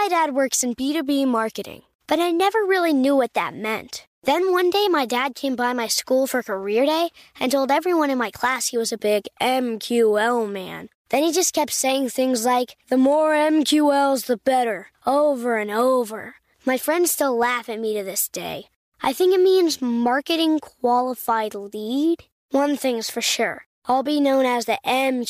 My dad works in B2B marketing, but I never really knew what that meant. Then one day, my dad came by my school for career day and told everyone in my class he was a big MQL man. Then he just kept saying things like, the more MQLs, the better, over and over. My friends still laugh at me to this day. I think it means Marketing Qualified Lead. One thing's for sure. I'll be known as the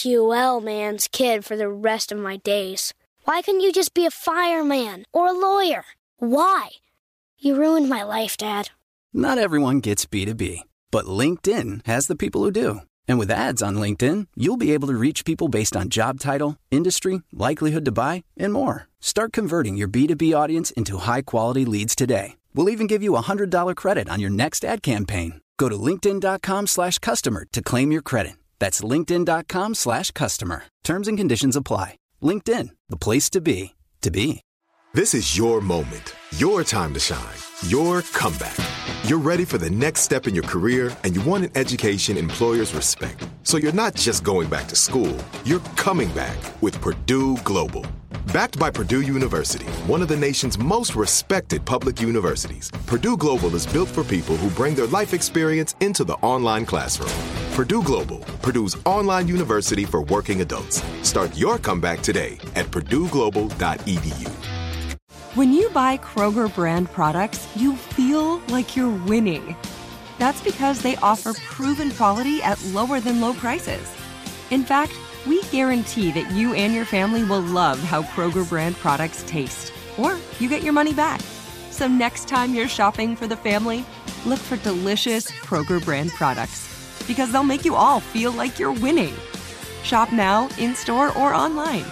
MQL man's kid for the rest of my days. Why couldn't you just be a fireman or a lawyer? Why? You ruined my life, Dad. Not everyone gets B2B, but LinkedIn has the people who do. And with ads on LinkedIn, you'll be able to reach people based on job title, industry, likelihood to buy, and more. Start converting your B2B audience into high-quality leads today. We'll even give you a $100 credit on your next ad campaign. Go to linkedin.com/customer to claim your credit. That's linkedin.com/customer. Terms and conditions apply. LinkedIn, the place to be, to be. This is your moment, your time to shine, your comeback. You're ready for the next step in your career, and you want an education employers respect. So you're not just going back to school, you're coming back with Purdue Global. Backed by Purdue University, one of the nation's most respected public universities, Purdue Global is built for people who bring their life experience into the online classroom. Purdue Global, Purdue's online university for working adults. Start your comeback today at purdueglobal.edu. When you buy Kroger brand products, you feel like you're winning. That's because they offer proven quality at lower than low prices. In fact, we guarantee that you and your family will love how Kroger brand products taste, or you get your money back. So next time you're shopping for the family, look for delicious Kroger brand products, because they'll make you all feel like you're winning. Shop now, in-store, or online.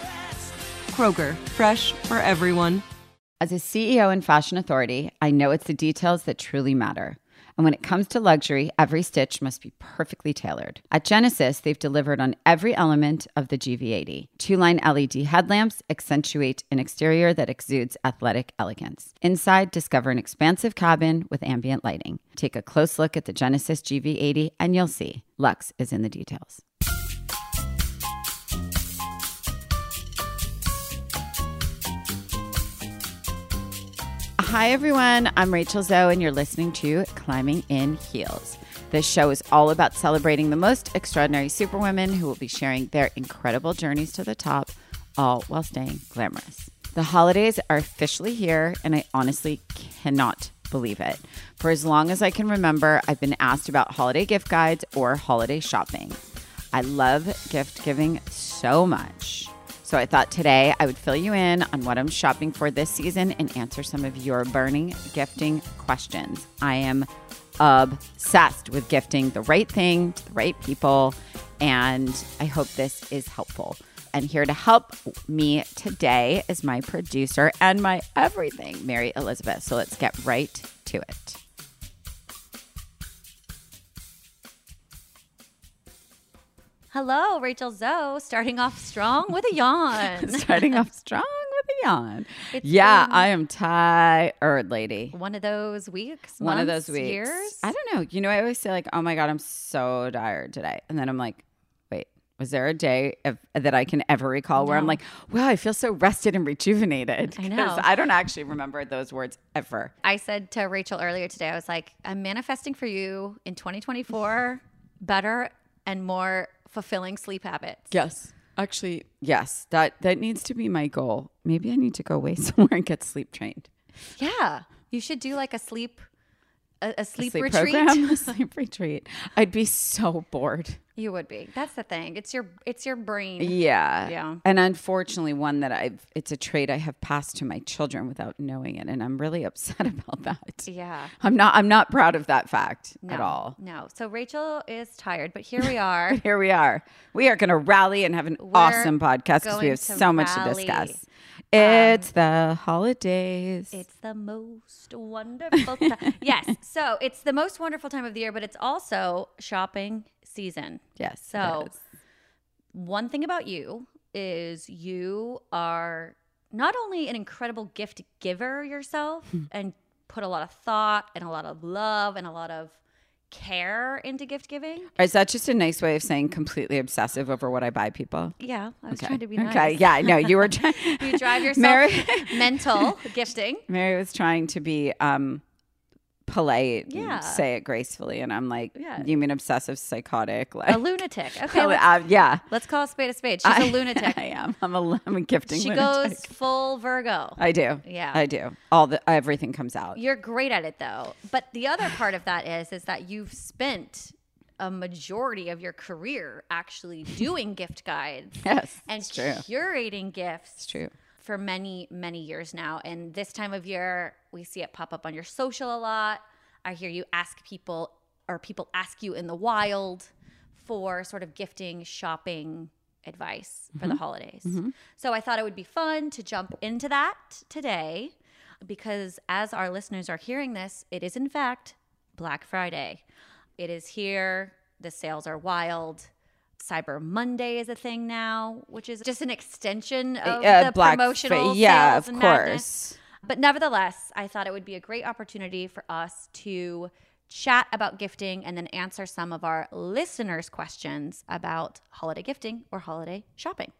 Kroger, fresh for everyone. As a CEO and fashion authority, I know it's the details that truly matter. And when it comes to luxury, every stitch must be perfectly tailored. At Genesis, they've delivered on every element of the GV80. Two-line LED headlamps accentuate an exterior that exudes athletic elegance. Inside, discover an expansive cabin with ambient lighting. Take a close look at the Genesis GV80 and you'll see luxe is in the details. Hi, everyone. I'm Rachel Zoe, and you're listening to Climbing in Heels. This show is all about celebrating the most extraordinary superwomen who will be sharing their incredible journeys to the top, all while staying glamorous. The holidays are officially here, and I honestly cannot believe it. For as long as I can remember, I've been asked about holiday gift guides or holiday shopping. I love gift giving so much. So I thought today I would fill you in on what I'm shopping for this season and answer some of your burning gifting questions. I am obsessed with gifting the right thing to the right people, and I hope this is helpful. And here to help me today is my producer and my everything, Mary Elizabeth. So let's get right to it. Hello, Rachel Zoe, starting off strong with a yawn. Starting off strong with a yawn. I am tired, lady. One of those weeks, One months, of those weeks. years? I don't know. You know, I always say like, oh my God, I'm so tired today. And then I'm like, wait, was there a day that I can ever recall where I'm like, wow, I feel so rested and rejuvenated? I know. Because I don't actually remember those words ever. I said to Rachel earlier today, I was like, I'm manifesting for you in 2024 better and more fulfilling sleep habits. Yes. Actually, yes. That needs to be my goal. Maybe I need to go away somewhere and get sleep trained. Yeah. You should do like a sleep retreat. Program, a sleep retreat. I'd be so bored. You would be. That's the thing. It's your brain. Yeah. And unfortunately, one that it's a trait I have passed to my children without knowing it. And I'm really upset about that. Yeah. I'm not proud of that fact at all. No. So Rachel is tired, but here we are. Here we are. We are going to rally and have an awesome podcast because we have so much to discuss. It's the holidays. It's the most wonderful time. Yes. So it's the most wonderful time of the year, but it's also shopping season. Yes. So one thing about you is you are not only an incredible gift giver yourself and put a lot of thought and a lot of love and a lot of care into gift giving. Is that just a nice way of saying completely obsessive over what I buy people? Yeah, I was trying to be nice. Okay, yeah, no, you were trying. You drive yourself mental gifting. Mary was trying to be polite, Yeah. and say it gracefully, and I'm like, Yeah. you mean obsessive, psychotic, like A lunatic. Okay, yeah. let's call a spade a spade. She's a lunatic. I am. I'm a gifting. She lunatic. goes full Virgo. I do. Yeah. I do. Everything comes out. You're great at it though. But the other part of that is that you've spent a majority of your career actually doing gift guides. Yes, And it's true. curating gifts. It's true. For many, many years now. And this time of year, we see it pop up on your social a lot. I hear you ask people, or people ask you in the wild for sort of gifting, shopping advice for the holidays. So I thought it would be fun to jump into that today because as our listeners are hearing this, it is in fact Black Friday. It is here. The sales are wild. Cyber Monday is a thing now, which is just an extension of the promotional sales and madness. But nevertheless, I thought it would be a great opportunity for us to chat about gifting and then answer some of our listeners' questions about holiday gifting or holiday shopping.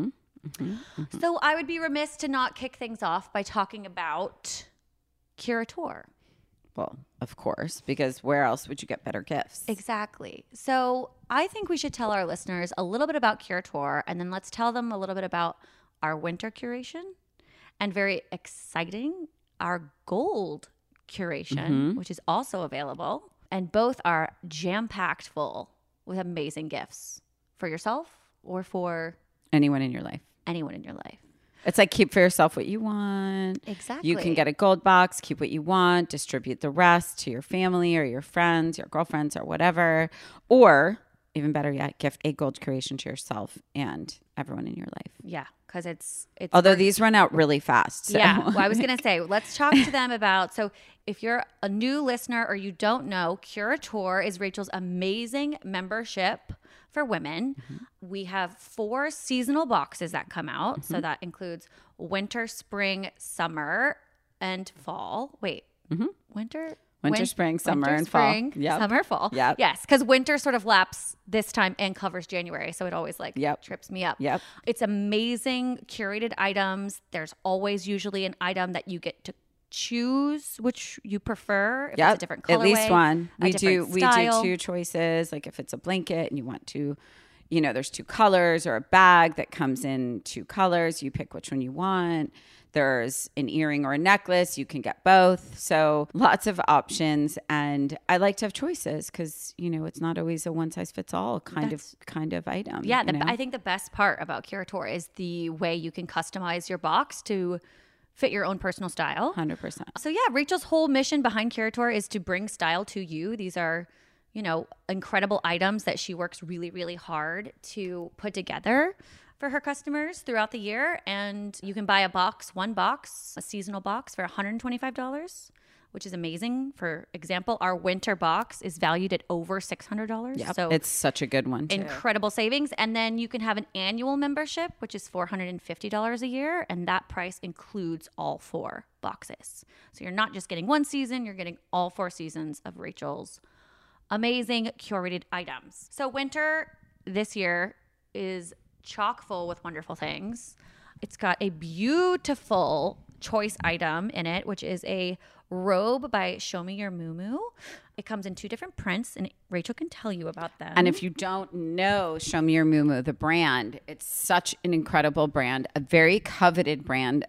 So I would be remiss to not kick things off by talking about Curator. Well, of course, because where else would you get better gifts? Exactly. So I think we should tell our listeners a little bit about Curator, and then let's tell them a little bit about our winter curation and very exciting, our gold curation, which is also available. And both are jam-packed full with amazing gifts for yourself or for Anyone in your life. anyone in your life. It's like keep for yourself what you want. Exactly. You can get a gold box, keep what you want, distribute the rest to your family or your friends, your girlfriends or whatever. Or even better yet, gift a gold curation to yourself and everyone in your life. Yeah, because it's Although these run out really fast. So. Yeah, well, I was going to say, let's talk to them about, so if you're a new listener or you don't know, Curator is Rachel's amazing membership for women. We have 4 seasonal boxes that come out. So that includes winter, spring, summer, and fall. Wait, winter? Winter, spring, summer, winter, and fall. spring, Yep. Summer, fall. Yep. Yes, because winter sort of laps this time and covers January. So it always trips me up. Yep. It's amazing curated items. There's always usually an item that you get to choose which you prefer. If it's a different colorway, at least one. We do 2 choices. Like if it's a blanket and you want to, there's 2 colors, or a bag that comes in 2 colors. You pick which one you want. There's an earring or a necklace. You can get both. So lots of options. And I like to have choices because, it's not always a one size fits all kind of item. Yeah. I think the best part about Curator is the way you can customize your box to fit your own personal style. 100%. So yeah, Rachel's whole mission behind Curator is to bring style to you. These are, incredible items that she works really, really hard to put together for her customers throughout the year. And you can buy one box, a seasonal box for $125, which is amazing. For example, our winter box is valued at over $600. Yep. So it's such a good one too. Incredible savings. And then you can have an annual membership, which is $450 a year. And that price includes all 4 boxes. So you're not just getting one season, you're getting all 4 seasons of Rachel's amazing curated items. So winter this year is chock full with wonderful things. It's got a beautiful choice item in it, which is a robe by Show Me Your Mumu. It comes in 2 different prints, and Rachel can tell you about them. And if you don't know Show Me Your Mumu, the brand, it's such an incredible brand, a very coveted brand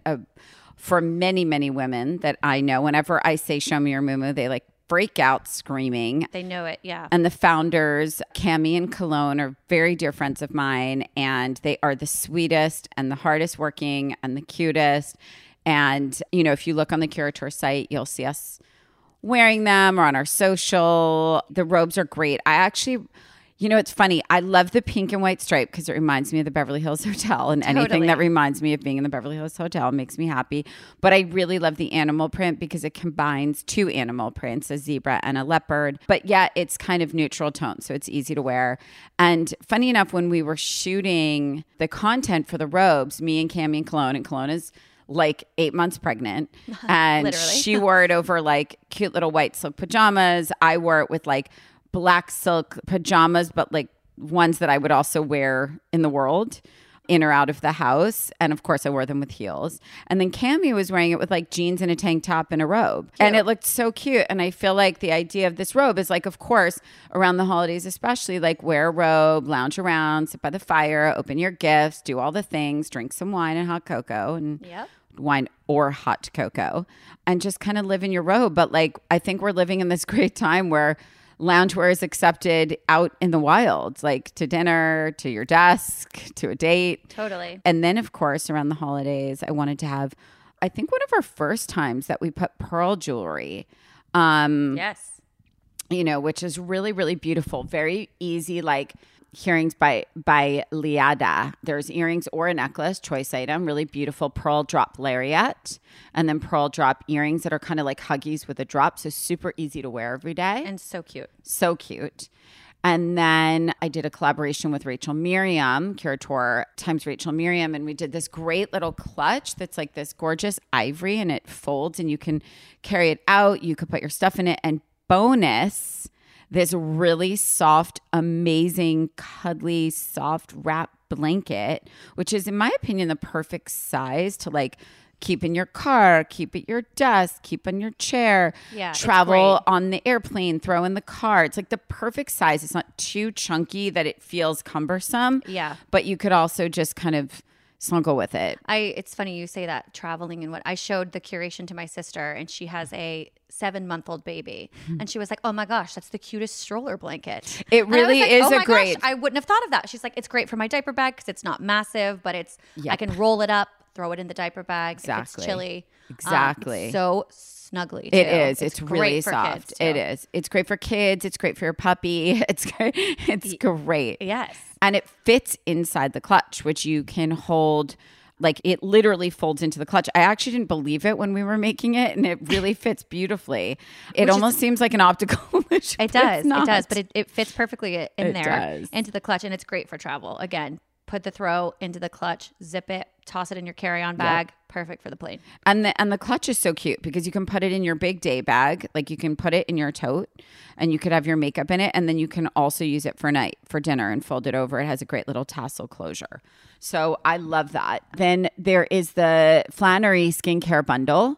for many, many women that I know. Whenever I say Show Me Your Mumu, they break out screaming. They know it, yeah. And the founders, Cami and Cologne, are very dear friends of mine, and they are the sweetest and the hardest working and the cutest. And, if you look on the Curator site, you'll see us wearing them or on our social. The robes are great. I actually, it's funny. I love the pink and white stripe because it reminds me of the Beverly Hills Hotel, and anything that reminds me of being in the Beverly Hills Hotel makes me happy. But I really love the animal print because it combines 2 animal prints, a zebra and a leopard. But yet it's kind of neutral tone, so it's easy to wear. And funny enough, when we were shooting the content for the robes, me and Cami and Cologne is 8 months pregnant, and she wore it over cute little white silk pajamas. I wore it with black silk pajamas, but like ones that I would also wear in the world, in or out of the house. And of course I wore them with heels. And then Cami was wearing it with like jeans and a tank top and a robe. Cute. And it looked so cute. And I feel like the idea of this robe is like, of course, around the holidays, especially, like wear a robe, lounge around, sit by the fire, open your gifts, do all the things, drink some wine and hot cocoa and wine or hot cocoa, and just kind of live in your robe. But like, I think we're living in this great time where loungewear is accepted out in the wild, like to dinner, to your desk, to a date. Totally. And then, of course, around the holidays, I wanted to have, I think, one of our first times that we put pearl jewelry. Yes. You know, which is really, really beautiful. Very easy, like earrings by Liada. There's earrings or a necklace, choice item, really beautiful pearl drop lariat, and then pearl drop earrings that are kind of like huggies with a drop. So super easy to wear every day. And so cute. So cute. And then I did a collaboration with Rachel Miriam, Curator times Rachel Miriam, and we did this great little clutch that's like this gorgeous ivory, and it folds and you can carry it out. You could put your stuff in it. And bonus, this really soft, amazing, cuddly, soft wrap blanket, which is, in my opinion, the perfect size to like keep in your car, keep at your desk, keep on your chair, travel on the airplane, throw in the car. It's like the perfect size. It's not too chunky that it feels cumbersome. Yeah. But you could also just kind of snuggle with it. It's funny you say that, traveling and what. I showed the curation to my sister, and she has a 7-month-old baby, and she was like, "Oh my gosh, that's the cutest stroller blanket." It really is oh my a great. Gosh, I wouldn't have thought of that. She's like, "It's great for my diaper bag because it's not massive, but it's I can roll it up, throw it in the diaper bag if it's chilly." Exactly. So snuggly. It is. It's really for soft. kids, too. It is. It's great for kids. It's great for your puppy. It's great. It's great. Yes. And it fits inside the clutch, which you can hold. Like, it literally folds into the clutch. I actually didn't believe it when we were making it, and it really fits beautifully. It almost seems like an optical illusion. It does. It does. But it fits perfectly in there does. into the clutch, and it's great for travel. Again, put the throw into the clutch, zip it, toss it in your carry-on bag. Perfect for the plane. And the clutch is so cute because you can put it in your big day bag. Like, you can put it in your tote, and you could have your makeup in it, and then you can also use it for night, for dinner, and fold it over. It has a great little tassel closure. So I love that. Then there is the Flannery skincare bundle,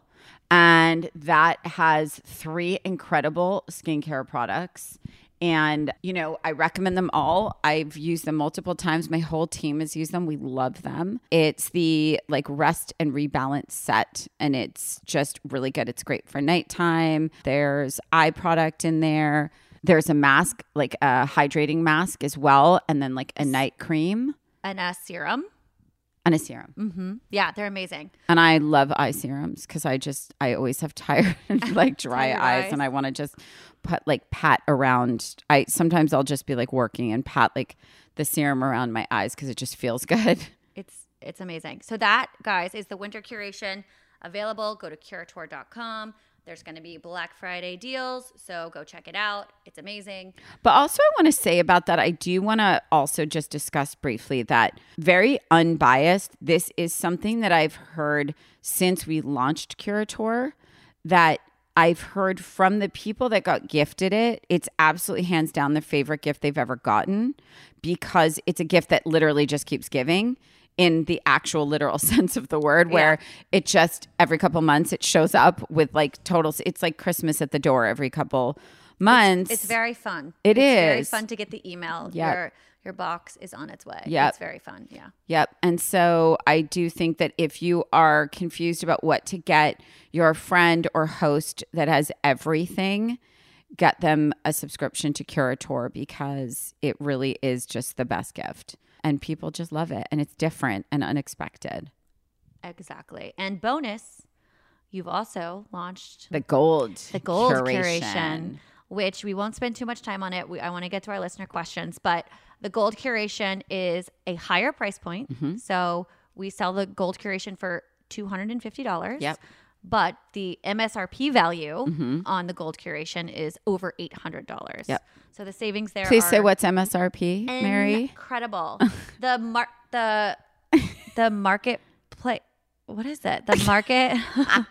and that has 3 incredible skincare products. And, you know, I recommend them all. I've used them multiple times. My whole team has used them. We love them. It's the like rest and rebalance set, and it's just really good. It's great for nighttime. There's eye product in there. There's a mask, like a hydrating mask as well. And then like a night cream. And a serum. And a serum. Mm-hmm. Yeah, they're amazing. And I love eye serums because I always have tired, like dry eyes. And I want to just pat around. Sometimes I'll just be like working and pat like the serum around my eyes because it just feels good. It's amazing. So that, guys, is the winter curation available. Go to Curator.com. There's going to be Black Friday deals, so go check it out. It's amazing. But also I want to say about that, I do want to also just discuss briefly that, very unbiased, this is something that I've heard since we launched Curator, that I've heard from the people that got gifted it. It's absolutely hands down the favorite gift they've ever gotten because it's a gift that literally just keeps giving. In the actual literal sense of the word, where it just every couple months it shows up with like it's like Christmas at the door every couple months. It's very fun. It's very fun to get the email. Yep. Your box is on its way. Yep. It's very fun. Yeah. Yep. And so I do think that if you are confused about what to get your friend or host that has everything, get them a subscription to Curator because it really is just the best gift. And people just love it. And it's different and unexpected. Exactly. And bonus, you've also launched the gold curation, which we won't spend too much time on it. I want to get to our listener questions. But the gold curation is a higher price point. Mm-hmm. So we sell the gold curation for $250. Yep. But the MSRP value on the gold curation is over $800. Yep. So the savings there Please are say what's MSRP, Mary? Incredible. the marketplace. What is it? The market.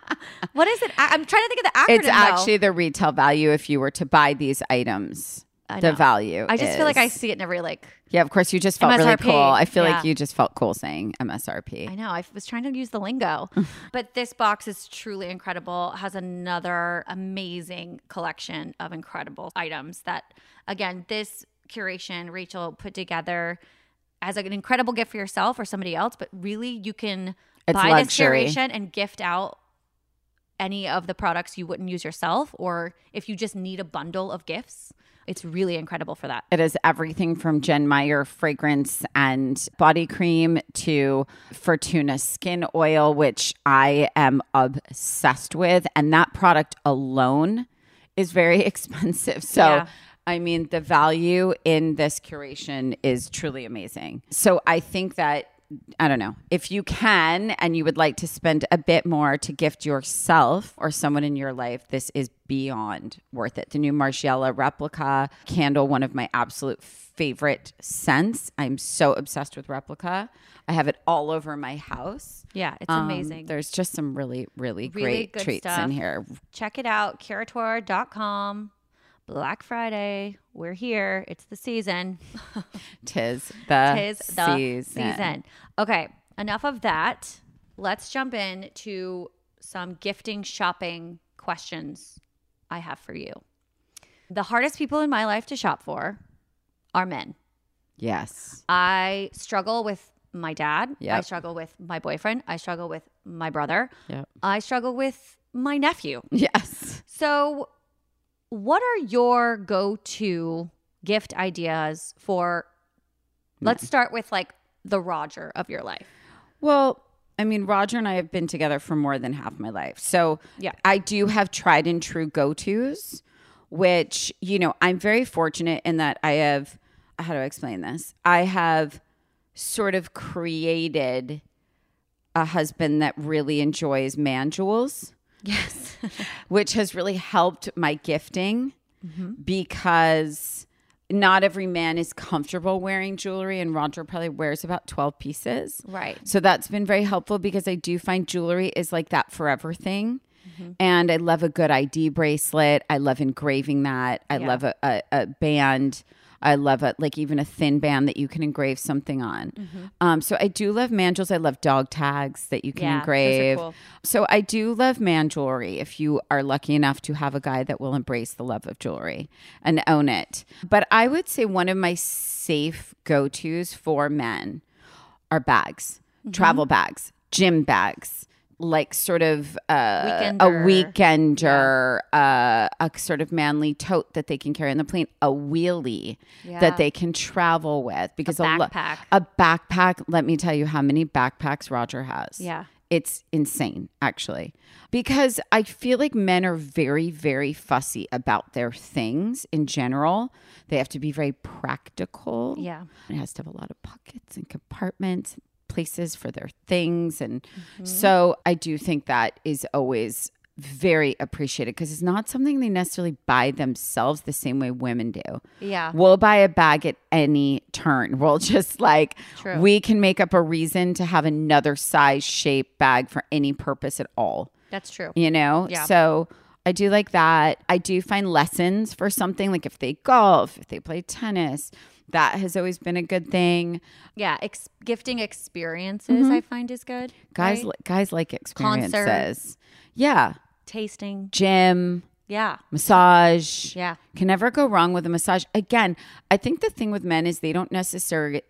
What is it? I'm trying to think of the acronym. It's actually the retail value if you were to buy these items. the value. I just feel like I is. see it in every like. Yeah, of course. You just felt really MSRP. cool. I feel Yeah. like you just felt cool saying MSRP. I know. I was trying to use the lingo. But this box is truly incredible. Has another amazing collection of incredible items that, again, this curation Rachel put together as an incredible gift for yourself or somebody else. But really, you can It's buy luxury. this curation and gift out any of the products you wouldn't use yourself. Or if you just need a bundle of gifts, it's really incredible for that. It is everything from Jen Meyer fragrance and body cream to Fortuna skin oil, which I am obsessed with. And that product alone is very expensive. So, Yeah. I mean, the value in this curation is truly amazing. So I think that, I don't know, if you can and you would like to spend a bit more to gift yourself or someone in your life, this is beyond worth it. The new Margiela Replica candle, one of my absolute favorite scents. I'm so obsessed with Replica. I have it all over my house. Yeah, it's amazing. There's just some really, really great good treats stuff. in here. Check it out, Curator.com. Black Friday. We're here. It's the season. Tis the season. Okay, enough of that. Let's jump in to some gifting shopping questions I have for you. The hardest people in my life to shop for are men. Yes. I struggle with my dad. Yep. I struggle with my boyfriend. I struggle with my brother. Yep. I struggle with my nephew. Yes. So, what are your go-to gift ideas for, let's start with like the Roger of your life. Well, I mean, Roger and I have been together for more than half my life. So Yeah. I do have tried and true go-tos, which, you know, I'm very fortunate in that I have, how do I explain this? I have sort of created a husband that really enjoys man jewels. Yes. Which has really helped my gifting because not every man is comfortable wearing jewelry, and Roger probably wears about 12 pieces. Right. So that's been very helpful because I do find jewelry is like that forever thing. And I love a good ID bracelet. I love engraving that. I Yeah. love a band. I love like even a thin band that you can engrave something on. So I do love man jewels. I love dog tags that you can Yeah, those are engrave. cool. So I do love man jewelry if you are lucky enough to have a guy that will embrace the love of jewelry and own it. But I would say one of my safe go-tos for men are bags, travel bags, gym bags, like sort of a weekender, a sort of manly tote that they can carry on the plane, a wheelie that they can travel with. Because backpack. A backpack, let me tell you how many backpacks Roger has. Yeah. It's insane, actually, because I feel like men are very, very fussy about their things in general. They have to be very practical. Yeah. It has to have a lot of pockets and compartments, places for their things. And so I do think that is always very appreciated because it's not something they necessarily buy themselves the same way women do. Yeah. We'll buy a bag at any turn. We'll just like, True. we can make up a reason to have another size, shape bag for any purpose at all, That's true. you know? Yeah. So I do like that. I do find lessons for something like if they golf, if they play tennis, that has always been a good thing. Yeah. Gifting experiences I find is good. Guys, right? guys like experiences. Concert. Yeah. Tasting. Gym, Yeah. massage. Yeah. Can never go wrong with a massage. Again, I think the thing with men is they don't necessarily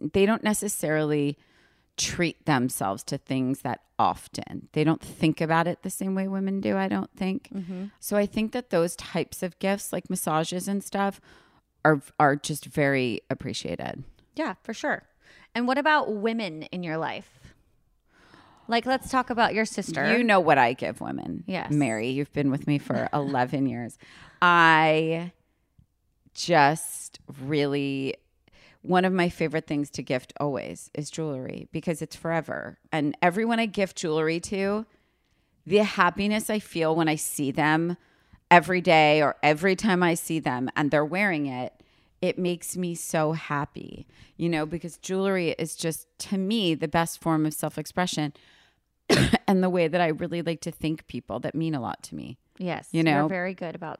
treat themselves to things that often. They don't think about it the same way women do, I don't think. So I think that those types of gifts like massages and stuff are just very appreciated. Yeah, for sure. And what about women in your life? Like, let's talk about your sister. You know what I give women. Yes. Mary, you've been with me for 11 years. I just really, one of my favorite things to gift always is jewelry because it's forever. And everyone I gift jewelry to, the happiness I feel when I see them every day or every time I see them and they're wearing it, it makes me so happy, you know, because jewelry is just, to me, the best form of self-expression and the way that I really like to thank people that mean a lot to me. Yes. You know? You're very good about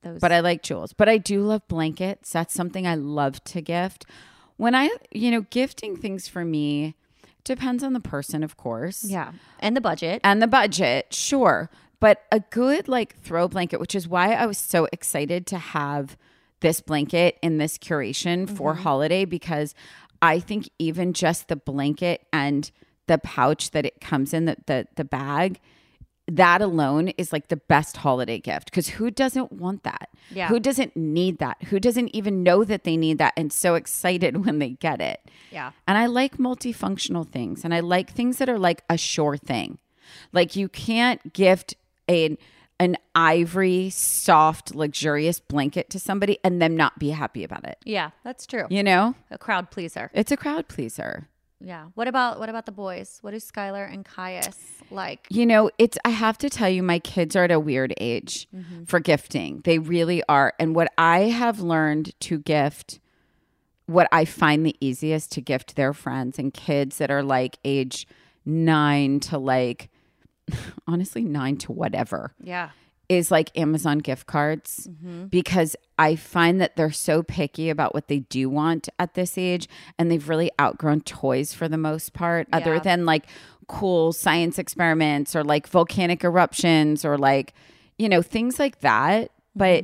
those. But I like jewels. But I do love blankets. That's something I love to gift. When gifting things for me depends on the person, of course. Yeah. And the budget. And the budget, sure. But a good like throw blanket, which is why I was so excited to have this blanket in this curation for holiday, because I think even just the blanket and the pouch that it comes in, the bag, that alone is like the best holiday gift. Because who doesn't want that? Yeah. Who doesn't need that? Who doesn't even know that they need that and so excited when they get it? Yeah. And I like multifunctional things. And I like things that are like a sure thing. Like you can't gift an ivory, soft, luxurious blanket to somebody and them not be happy about it. Yeah, that's true. You know? A crowd pleaser. It's a crowd pleaser. Yeah. What about the boys? What do Skylar and Caius like? You know, I have to tell you, my kids are at a weird age for gifting. They really are. And what I have learned to gift, what I find the easiest to gift their friends and kids that are like age 9 to like, honestly, 9 to whatever. Yeah. Is like Amazon gift cards, because I find that they're so picky about what they do want at this age, and they've really outgrown toys for the most part, other than like cool science experiments or like volcanic eruptions or like, things like that. But,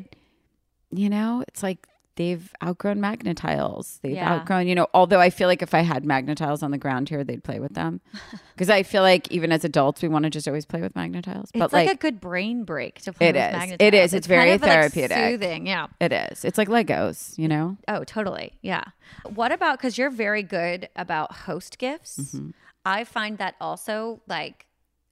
it's like they've outgrown magnetiles. They've outgrown, although I feel like if I had magnetiles on the ground here, they'd play with them. Because I feel like even as adults, we want to just always play with magnetiles. But it's like a good brain break to play with magnetiles. It is. It's very kind of therapeutic. Like soothing. Yeah. It is. It's like Legos, Oh, totally. Yeah. What about, because you're very good about host gifts. I find that also like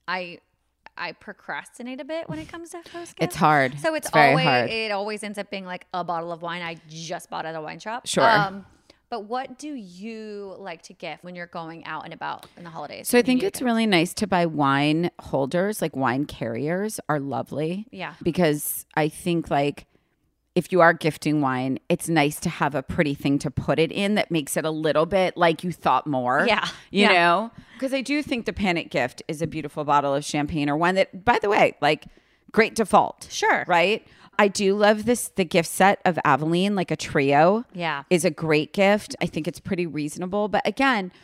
I procrastinate a bit when it comes to host gifts. It's hard. So it's very always hard. It always ends up being like a bottle of wine I just bought at a wine shop. Sure. But what do you like to gift when you're going out and about in the holidays? So I think it's really nice to buy wine holders, like wine carriers are lovely. Yeah. Because I think like if you are gifting wine, it's nice to have a pretty thing to put it in that makes it a little bit like you thought more. Yeah. You know? Because I do think the panic gift is a beautiful bottle of champagne or wine that, by the way, like great default. Sure. Right? I do love the gift set of Aveline, like a trio. Yeah. Is a great gift. I think it's pretty reasonable. But again,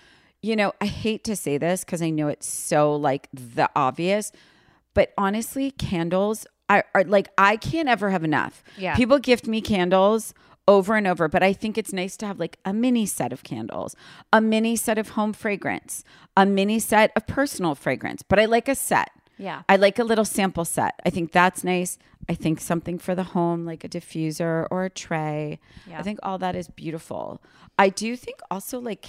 I hate to say this because I know it's so like the obvious, but honestly, candles are like, I can't ever have enough. Yeah. People gift me candles over and over, but I think it's nice to have like a mini set of candles, a mini set of home fragrance, a mini set of personal fragrance, but I like a set. Yeah. I like a little sample set. I think that's nice. I think something for the home, like a diffuser or a tray. Yeah. I think all that is beautiful. I do think also like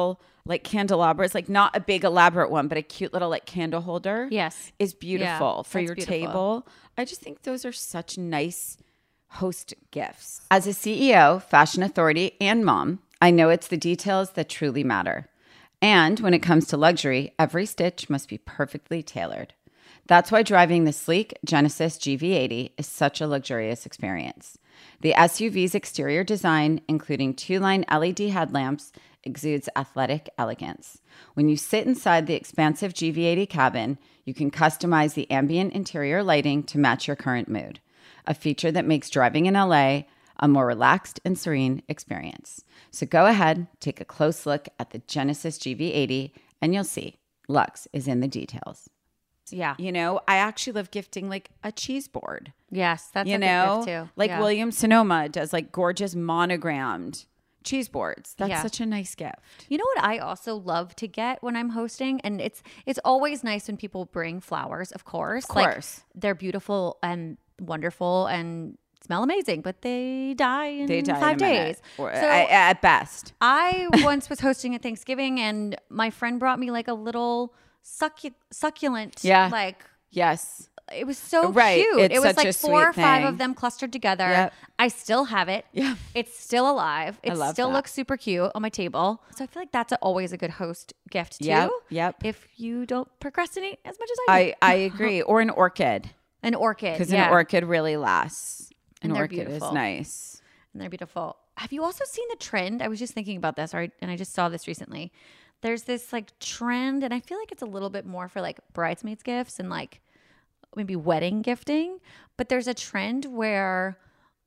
candelabras, like not a big elaborate one, but a cute little like candle holder. Yes. Is beautiful for that's your beautiful. table. I just think those are such nice host gifts. As a CEO, fashion authority, and mom, I know it's the details that truly matter. And when it comes to luxury, every stitch must be perfectly tailored. That's why driving the sleek Genesis GV80 is such a luxurious experience. The SUV's exterior design, including 2-line LED headlamps, exudes athletic elegance. When you sit inside the expansive GV80 cabin, you can customize the ambient interior lighting to match your current mood, a feature that makes driving in LA a more relaxed and serene experience. So go ahead, take a close look at the Genesis GV80, and you'll see luxe is in the details. Yeah. I actually love gifting like a cheese board. Yes, that's a good gift too. Like Yeah. Williams Sonoma does like gorgeous monogrammed cheese boards. That's such a nice gift. You know what I also love to get when I'm hosting, and it's always nice when people bring flowers, of course. Of course. Like, they're beautiful and wonderful and smell amazing, but they die in 5 days. Or, So at best. I once was hosting a Thanksgiving, and my friend brought me like a little succulent. Yeah. Like, Yes. it was so Right. cute. It's It was such like a 4 or sweet 5 thing. of them clustered together. Yep. I still have it. Yeah. It's still alive. It love still that. looks super cute on my table. So I feel like that's always a good host gift too. Yep. If you don't procrastinate as much as I do. I agree. Or an orchid. An orchid. Because yeah. an orchid really lasts. An And they're orchid beautiful. is nice. And they're beautiful. Have you also seen the trend? I was just thinking about this, and I just saw this recently. There's this like trend, and I feel like it's a little bit more for like bridesmaids gifts and like maybe wedding gifting. But there's a trend where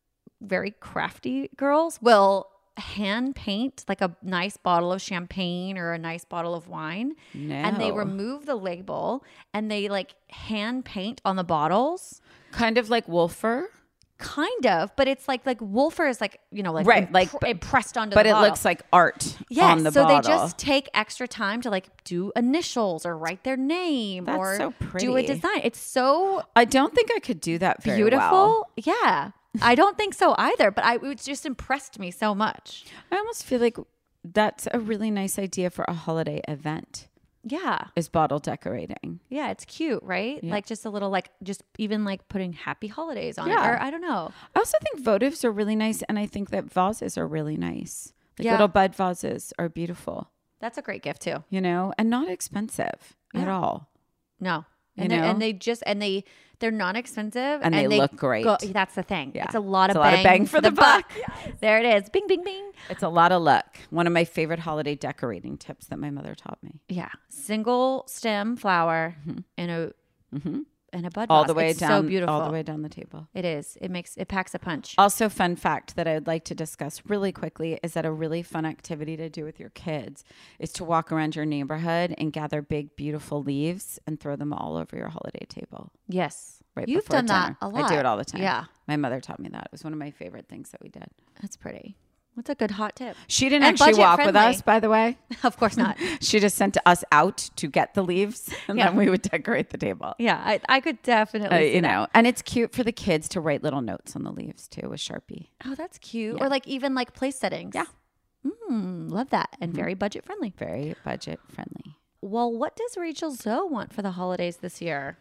very crafty girls will hand paint like a nice bottle of champagne or a nice bottle of wine. And they No. remove the label and they like hand paint on the bottles. Kind of like Wolfer. Kind of, but it's like Wolfer is like, you know, like Right, like, impressed onto But the it bottle. looks like art Yes, on the so bottle. they just take extra time to like do initials or write their name That's or so do a pretty. design. It's so I don't think I could do that very beautiful. well. Yeah. I don't think so either, but it just impressed me so much. I almost feel like that's a really nice idea for a holiday event Yeah. is bottle decorating. Yeah, it's cute, right? Yeah. Like just a little like just even like putting happy holidays on Yeah. it. Or I don't know. I also think votives are really nice, and I think that vases are really nice. Like Yeah. little bud vases are beautiful, That's a great gift too. you know, and not expensive at Yeah. all. No. You And, they're- know? and they just and they're not expensive And they look great. That's the thing. Yeah. It's a lot It's of a lot of bang for the buck. There it is. Bing bing bing. It's a lot of luck. One of my favorite holiday decorating tips that my mother taught me. Yeah. Single stem flower in a in a bud All vase. the way It's down, so beautiful. all the way down the table. It is. It packs a punch. Also, fun fact that I would like to discuss really quickly is that a really fun activity to do with your kids is to walk around your neighborhood and gather big, beautiful leaves and throw them all over your holiday table. Yes. Right You've before done that dinner. a lot. I do it all the time. Yeah. My mother taught me that. It was one of my favorite things that we did. That's pretty. What's a good hot tip? She didn't And actually budget walk with friendly. us, by the way. Of course not. She just sent us out to get the leaves, and Yeah. then we would decorate the table. Yeah, I could definitely see You that. know, and it's cute for the kids to write little notes on the leaves too with Sharpie. Oh, that's cute. Yeah. Or like even like place settings. Yeah. Love that. And very budget friendly. Very budget friendly. Well, what does Rachel Zoe want for the holidays this year?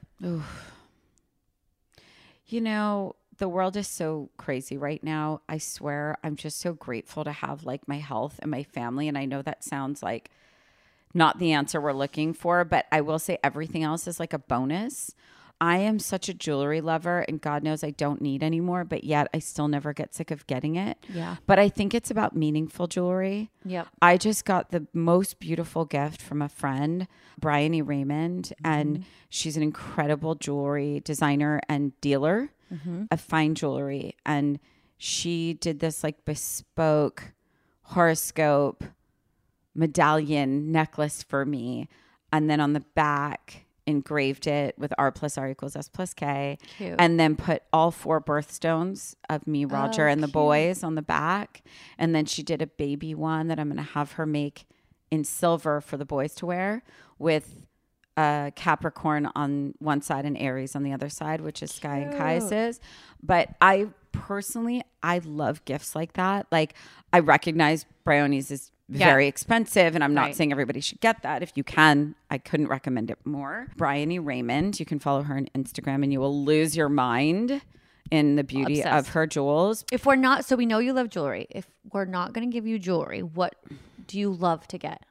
You know, the world is so crazy right now. I swear, I'm just so grateful to have like my health and my family. And I know that sounds like not the answer we're looking for, but I will say everything else is like a bonus. I am such a jewelry lover, and God knows I don't need any more, but yet I still never get sick of getting it. Yeah. But I think it's about meaningful jewelry. Yep. I just got the most beautiful gift from a friend, Bryony Raymond, and she's an incredible jewelry designer and dealer of fine jewelry. And she did this like bespoke horoscope medallion necklace for me. And then on the back, engraved it with R plus R equals S plus K. Cute. And then put all 4 birthstones of me, Roger, and the boys on the back. And then she did a baby one that I'm going to have her make in silver for the boys to wear with Capricorn on one side and Aries on the other side, which is Sky and Caius's. But I personally, I love gifts like that. Like I recognize Bryony's is very expensive, and I'm not saying everybody should get that. If you can, I couldn't recommend it more. Bryony Raymond, you can follow her on Instagram and you will lose your mind in the beauty Obsessed. of her jewels. If we're not, so we know you love jewelry. If we're not going to give you jewelry, what do you love to get?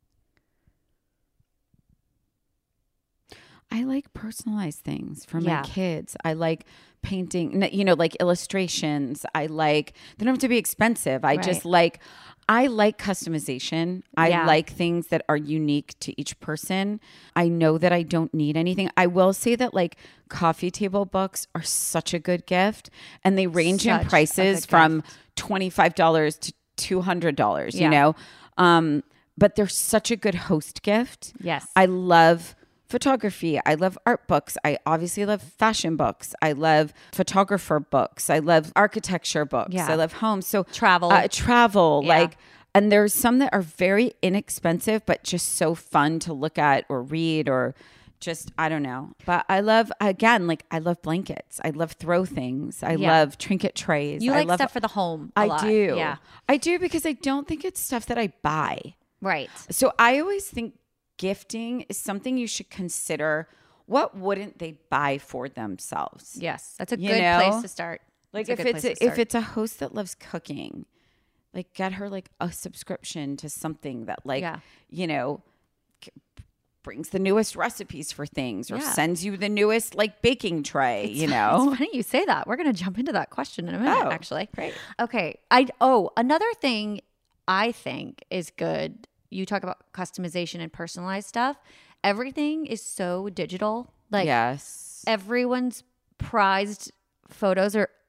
I like personalized things for Yeah. my kids. I like painting, you know, like illustrations. I like, they don't have to be expensive. I just like, I like customization. I Yeah. like things that are unique to each person. I know that I don't need anything. I will say that like coffee table books are such a good gift, and they range Such in a prices good from $25 to $200, you know? But they're such a good host gift. Yes. I love photography. I love art books. I obviously love fashion books. I love photographer books. I love architecture books. Yeah. I love home. So Travel. Yeah. Like, and there's some that are very inexpensive, but just so fun to look at or read or just, I don't know. But I love, again, like I love blankets. I love throw things. I love trinket trays. You I like love, stuff for the home a I lot. do. Yeah. I do, because I don't think it's stuff that I buy. Right. So I always think gifting is something you should consider. What wouldn't they buy for themselves? Yes. That's a You good know? place to start. Like That's a if good it's place to if start. it's a host that loves cooking, like get her like a subscription to something that like you know brings the newest recipes for things or sends you the newest like baking tray. You know, It's funny you say that. We're going to jump into that question in a minute, Oh, actually. great. Okay. Another thing I think is good. You talk about customization and personalized stuff. Everything is so digital. Like yes, everyone's prized photos are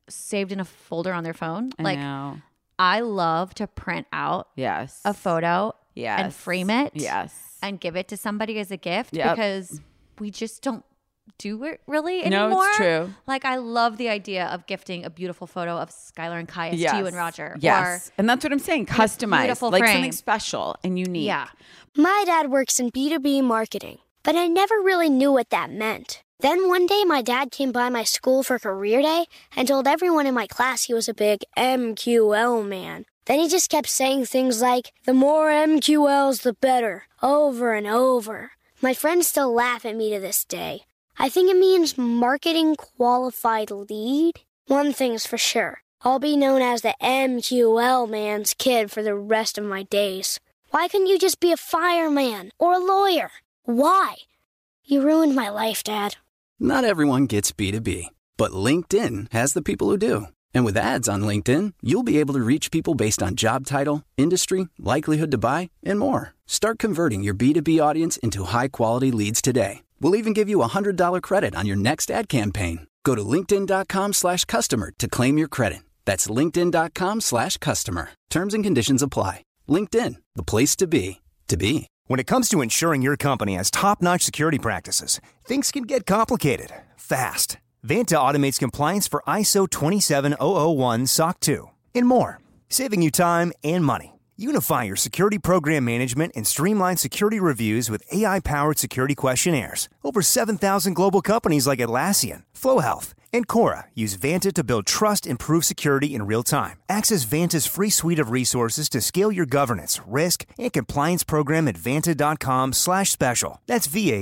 saved in a folder on their phone. I know. I love to print out a photo and frame it and give it to somebody as a gift because we just don't do it really anymore. No, it's true. Like, I love the idea of gifting a beautiful photo of Skylar and Caius to you and Roger. Yes. And that's what I'm saying. Customized. Like frame. something special and unique. Yeah. My dad works in B2B marketing, but I never really knew what that meant. Then one day my dad came by my school for career day and told everyone in my class he was a big MQL man. Then he just kept saying things like, the more MQLs, the better, over and over. My friends still laugh at me to this day. I think it means marketing qualified lead. One thing's for sure. I'll be known as the MQL man's kid for the rest of my days. Why couldn't you just be a fireman or a lawyer? Why? You ruined my life, Dad. Not everyone gets B2B, but LinkedIn has the people who do. And with ads on LinkedIn, you'll be able to reach people based on job title, industry, likelihood to buy, and more. Start converting your B2B audience into high-quality leads today. We'll even give you a $100 credit on your next ad campaign. Go to linkedin.com/customer to claim your credit. That's linkedin.com/customer. Terms and conditions apply. LinkedIn, the place to be, to be. When it comes to ensuring your company has top-notch security practices, things can get complicated fast. Vanta automates compliance for ISO 27001 SOC 2 and more, saving you time and money. Unify your security program management and streamline security reviews with AI-powered security questionnaires. Over 7,000 global companies like Atlassian, Flow Health, and Cora use Vanta to build trust and prove security in real time. Access Vanta's free suite of resources to scale your governance, risk, and compliance program at vanta.com/special. That's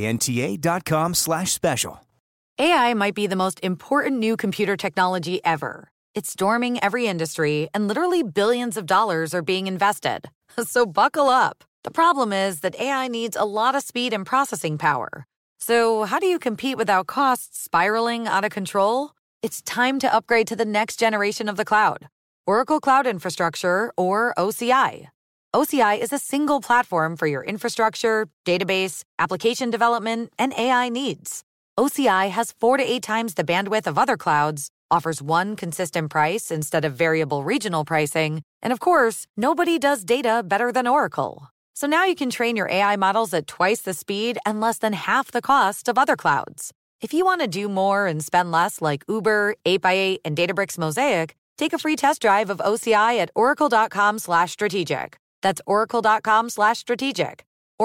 VANTA.com/special. AI might be the most important new computer technology ever. It's storming every industry, and literally billions of dollars are being invested. So buckle up. The problem is that AI needs a lot of speed and processing power. So how do you compete without costs spiraling out of control? It's time to upgrade to the next generation of the cloud. Oracle Cloud Infrastructure, or OCI. OCI is a single platform for your infrastructure, database, application development, and AI needs. OCI has 4 to 8 times the bandwidth of other clouds, offers one consistent price instead of variable regional pricing, and of course, nobody does data better than Oracle. So now you can train your AI models at twice the speed and less than half the cost of other clouds. If you want to do more and spend less like Uber, 8x8, and Databricks Mosaic, take a free test drive of OCI at oracle.com/strategic. That's oracle.com/strategic.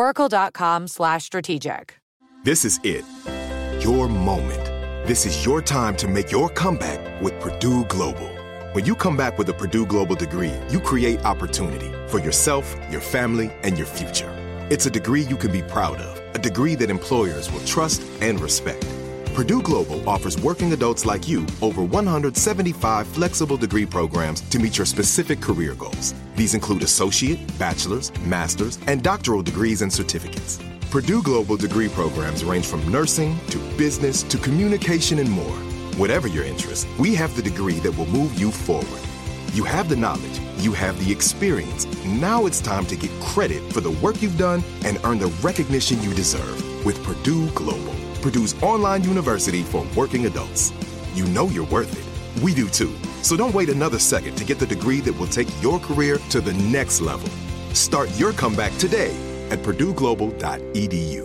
Oracle.com/strategic. This is it. Your moment. This is your time to make your comeback with Purdue Global. When you come back with a Purdue Global degree, you create opportunity for yourself, your family, and your future. It's a degree you can be proud of, a degree that employers will trust and respect. Purdue Global offers working adults like you over 175 flexible degree programs to meet your specific career goals. These include associate, bachelor's, master's, and doctoral degrees and certificates. Purdue Global degree programs range from nursing to business to communication and more. Whatever your interest, we have the degree that will move you forward. You have the knowledge, you have the experience. Now it's time to get credit for the work you've done and earn the recognition you deserve with Purdue Global, Purdue's online university for working adults. You know you're worth it. We do too. So don't wait another second to get the degree that will take your career to the next level. Start your comeback today at purdueglobal.edu.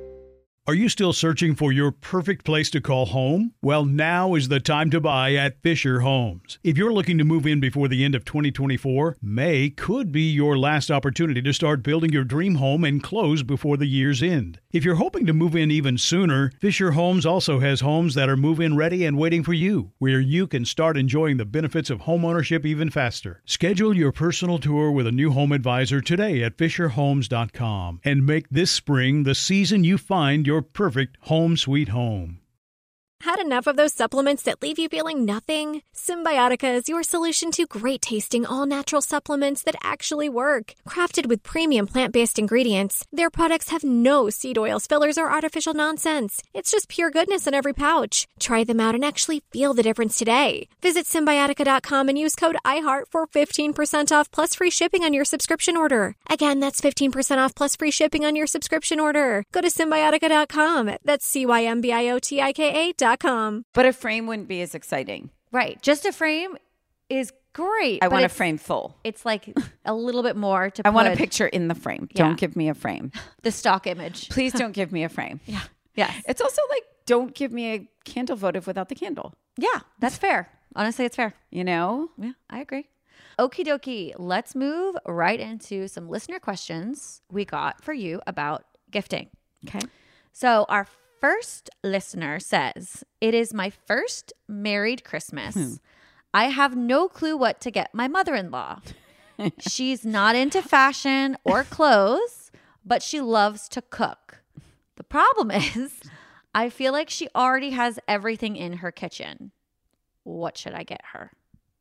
Are you still searching for your perfect place to call home? Well, now is the time to buy at Fisher Homes. If you're looking to move in before the end of 2024, May could be your last opportunity to start building your dream home and close before the year's end. If you're hoping to move in even sooner, Fisher Homes also has homes that are move-in ready and waiting for you, where you can start enjoying the benefits of homeownership even faster. Schedule your personal tour with a new home advisor today at FisherHomes.com and make this spring the season you find your perfect home sweet home. Had enough of those supplements that leave you feeling nothing? Symbiotica is your solution to great-tasting, all-natural supplements that actually work. Crafted with premium plant-based ingredients, their products have no seed oils, fillers, or artificial nonsense. It's just pure goodness in every pouch. Try them out and actually feel the difference today. Visit Symbiotica.com and use code IHEART for 15% off plus free shipping on your subscription order. Again, that's 15% off plus free shipping on your subscription order. Go to Symbiotica.com. That's CYMBIOTIKA.com. But a frame wouldn't be as exciting. Right. Just a frame is great. I but want a it's- frame full. It's like a little bit more to I want a put picture in the frame. Yeah. Don't give me a frame. the stock image. Please don't give me a frame. Yeah. Yes. It's also like, don't give me a candle votive without the candle. Yeah, that's fair. Honestly, it's fair. You know? Yeah, I agree. Okie dokie. Let's move right into some listener questions we got for you about gifting. Okay. So our first listener says, it is my first married Christmas. I have no clue what to get my mother-in-law. She's not into fashion or clothes, but she loves to cook. The problem is, I feel like she already has everything in her kitchen. What should I get her?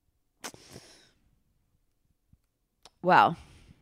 Well,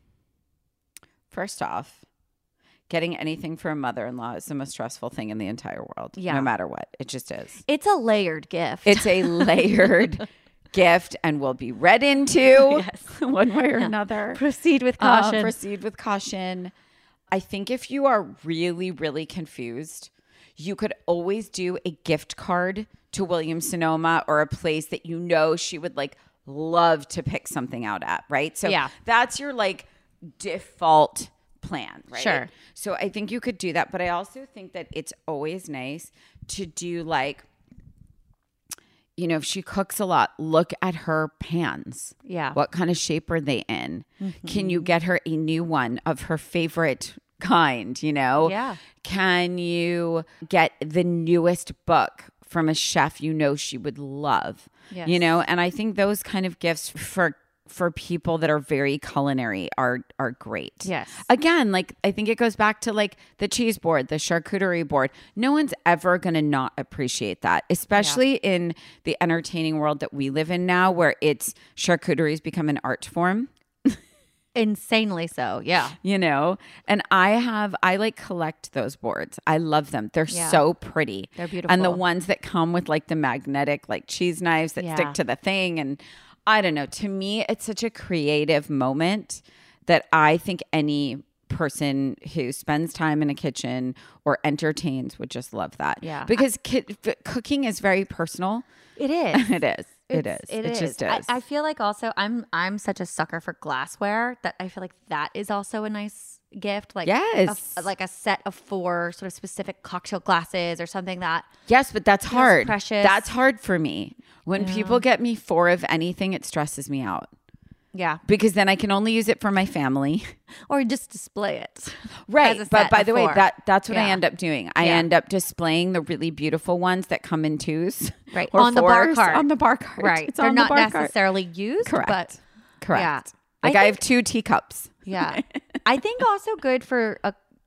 first off, getting anything for a mother-in-law is the most stressful thing in the entire world. Yeah. No matter what. It just is. It's a layered gift. It's a layered gift and will be read into one way or another. Proceed with caution. Proceed with caution. I think if you are really, really confused, you could always do a gift card to Williams-Sonoma or a place that you know she would like love to pick something out at, right? So that's your like default plan, right? Sure. So I think you could do that. But I also think that it's always nice to do like, you know, if she cooks a lot, look at her pans. Yeah. What kind of shape are they in? Can you get her a new one of her favorite kind, you know? Yeah. Can you get the newest book from a chef you know she would love? Yes. You know, and I think those kind of gifts for people that are very culinary are great. Yes. Again, like I think it goes back to like the cheese board, the charcuterie board. No one's ever going to not appreciate that, especially in the entertaining world that we live in now where charcuterie's become an art form. Insanely so. Yeah. You know, and I like collect those boards. I love them. They're so pretty. They're beautiful. And the ones that come with like the magnetic like cheese knives that stick to the thing. And I don't know, to me, it's such a creative moment that I think any person who spends time in a kitchen or entertains would just love that. Yeah. Because cooking is very personal. It is. It is. It just is. I feel like also I'm such a sucker for glassware that I feel like that is also a nice gift. Like like a set of 4 sort of specific cocktail glasses or something that. Yes, but that's hard. Precious. That's hard for me. When people get me 4 of anything, it stresses me out. Yeah. Because then I can only use it for my family. Or just display it. Right. But by the way, that's what I Yeah. end up doing. I end up displaying the really beautiful ones that come in 2s. Right. Or On the bar 4s cart. On the bar cart. Right. It's They're on the not bar cart. necessarily used. Correct. But Correct. Yeah. Like I have 2 teacups. Yeah. I think also good for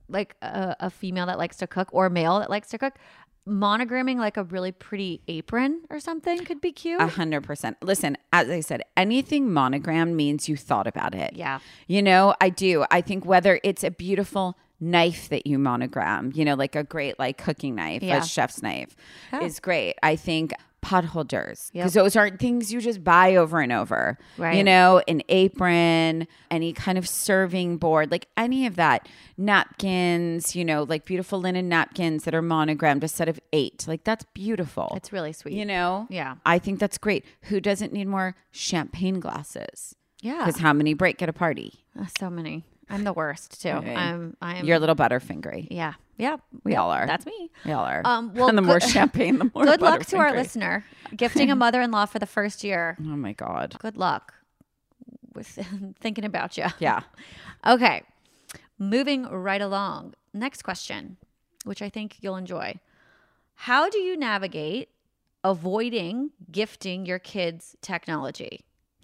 a female that likes to cook or a male that likes to cook. Monogramming like a really pretty apron or something could be cute. 100%. Listen, as I said, anything monogrammed means you thought about it. Yeah. You know, I do. I think whether it's a beautiful knife that you monogram, you know, like a great like cooking knife, a chef's knife is great. I think pot holders, because those aren't things you just buy over and over. Right. You know, an apron, any kind of serving board, like any of that. Napkins, you know, like beautiful linen napkins that are monogrammed, a set of 8. Like that's beautiful. It's really sweet. You know? Yeah. I think that's great. Who doesn't need more champagne glasses? Yeah. Because how many break at a party? So many. I'm the worst too. Okay. I'm You're a little butterfingery. Yeah. Yeah. We all are. That's me. We all are. Well, and the more champagne, the more good luck to our butterfingery. listener gifting a mother-in-law for the first year. Oh my God. Good luck with thinking about you. Yeah. Okay. Moving right along. Next question, which I think you'll enjoy. How do you navigate avoiding gifting your kids technology?